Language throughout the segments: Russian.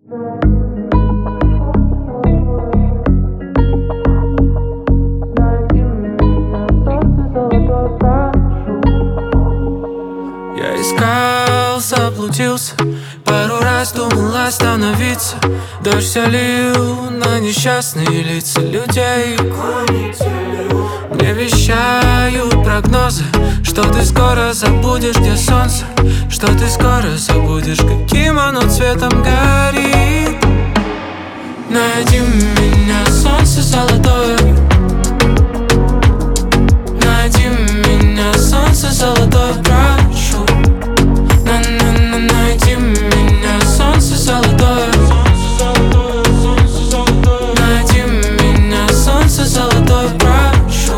Я искал, заблудился, пару раз думал остановиться. Дождь все лил на несчастные лица людей. Мне вещают прогнозы, что ты скоро забудешь, где солнце, что ты скоро забудешь, каким оно цветом горит. Найди меня, солнце золотое. Найди меня, солнце золотое, прошу. Найди меня, солнце золотое. Найди меня, солнце золотое, прошу.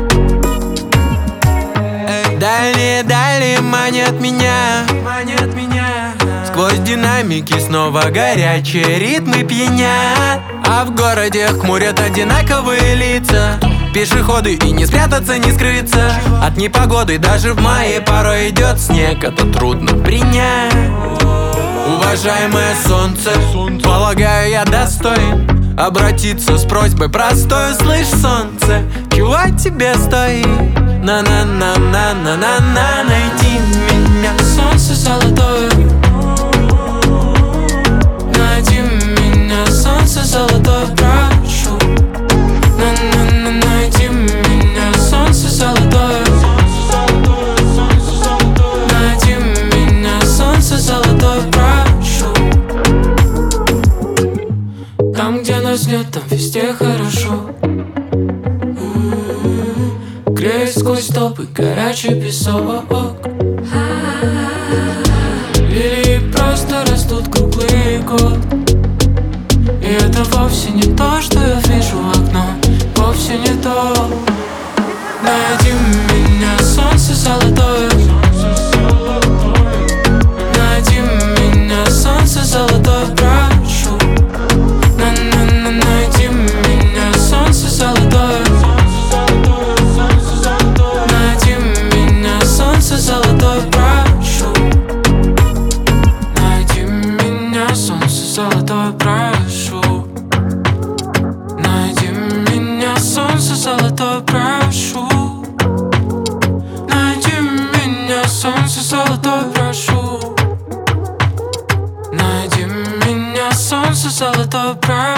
Дальние манят меня. Сквозь динамики снова горячие ритмы пьянят. А в городе хмурят одинаковые лица. Пешеходы, и не спрятаться, не скрыться от непогоды. Даже в мае порой идет снег, это трудно принять. Уважаемое солнце, полагаю, я достоин обратиться с просьбой простой. Слышь, солнце, чего тебе стоит? На-на-на-на-на-на-на. Найди меня, солнце золотое. Найди меня, солнце золотое, прошу. Найди меня, солнце золотое. Найди меня, солнце золотое, прошу. Там, где нас нет, там везде хорошо. Греет сквозь толпы горячий песок. Лилии просто растут круглый год. И это вовсе не то, что я вижу в окно. Вовсе не то. Найди меня, солнце золотое. Найди меня, солнце золотое, прошу. Найди меня, солнце золотое. Найди меня, солнце золотое, прошу. Найди меня, солнце золотое, прошу. Найди меня, солнце золотое, прошу. Найди меня, солнце золотое, прошу. Найди меня, солнце золотое, прошу.